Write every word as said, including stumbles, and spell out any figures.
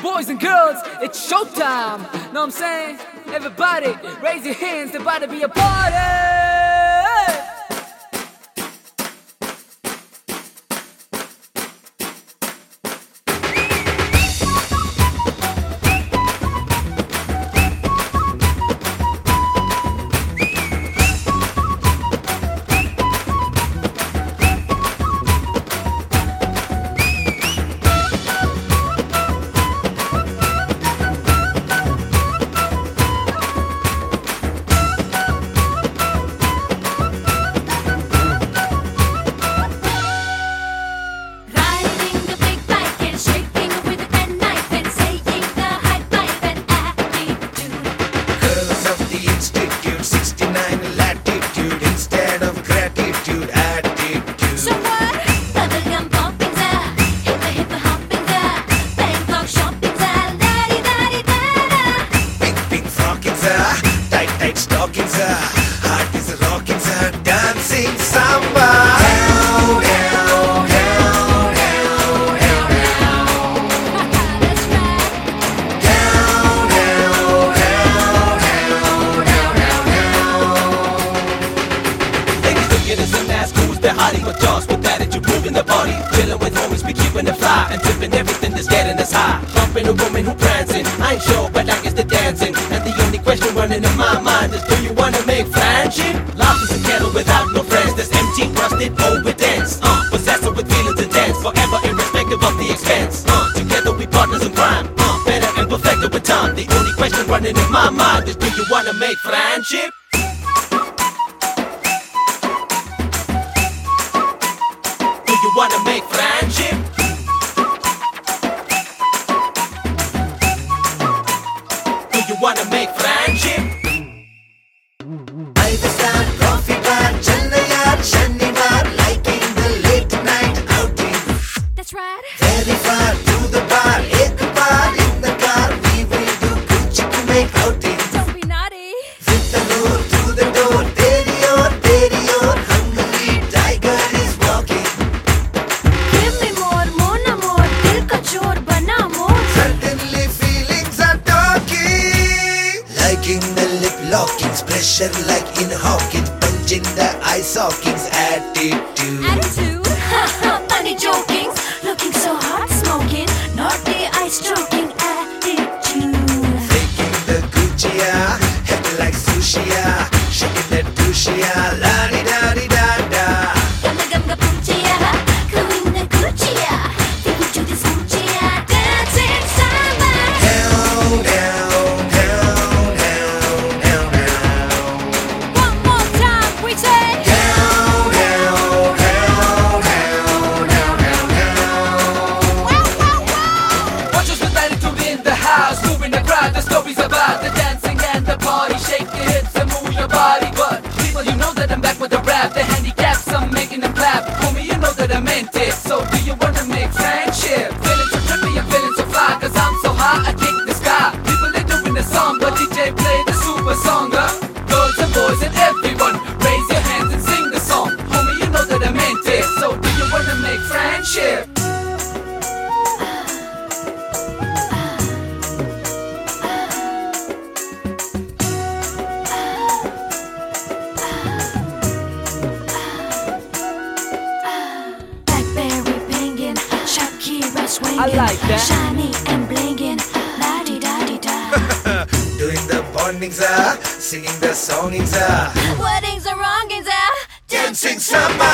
boys and girls, it's showtime. Know what I'm saying? Everybody, raise your hands, there's about to be a party. Chillin' with homies, we keepin' it fly and tippin' everything that's getting us high. Bumpin' a woman who prancing, I ain't sure, but I guess they're dancing. And the only question running in my mind is, do you wanna make friendship? Life is a kettle without no friends, that's empty, rusted, old with dance. Uh, possessor with feelings intense, forever irrespective of the expense. Uh, together we partners in crime, uh, better and perfected with time. The only question running in my mind is, do you wanna make friendship? You wanna make friendship? Do you wanna make friendship? Five-star coffee bar, chalna yaar, shaniwar, liking the late night outing. That's right. Very far to the bar, ek bar in the car, we will do Gucci to make outing. Don't be naughty. With the door to the door, teri aur, teri aur, hungry tiger is walking. Give me more, mon amour, dil ka chor bana more. Suddenly feelings are talking. Liking the lip lockings, pressure like in Hawkins, punching the eye sockings, attitude. Attitude, haha, funny joking, looking so hot, smoking, naughty eye stroking, attitude. Taking the Gucci, head like sushi, shaking that douchey, la di da di da da. Gamma gamma poochia, cooing the Guccia, people do this Guccia, dancing samba. Down, down, down, down, down, down. One more time, we say. Down, down, down, down, down, down, down. Wow, wow, wow. Watch us with attitude in the house, moving the crowd. The story's about the dancing and the party. Shake your hips and move your body. But people, you know that I'm back with the rap. The handicaps, I'm making them clap. Homie, you know that I meant it. So do you wanna make friendship? Feeling so trippy and feeling so fly, cause I'm so high, I kick the sky. People, they doing the song, but D J play the super song. Huh? Girls and boys and everyone, raise your hands and sing the song. Homie, you know that I meant it. So do you wanna make friendship? Blackberry banging, Shakira swinging, I like that. shiny and blinging, la di da di da. Doing the bondings, ah, singing the songings, ah, Weddings are wrongings, ah. dancing samba.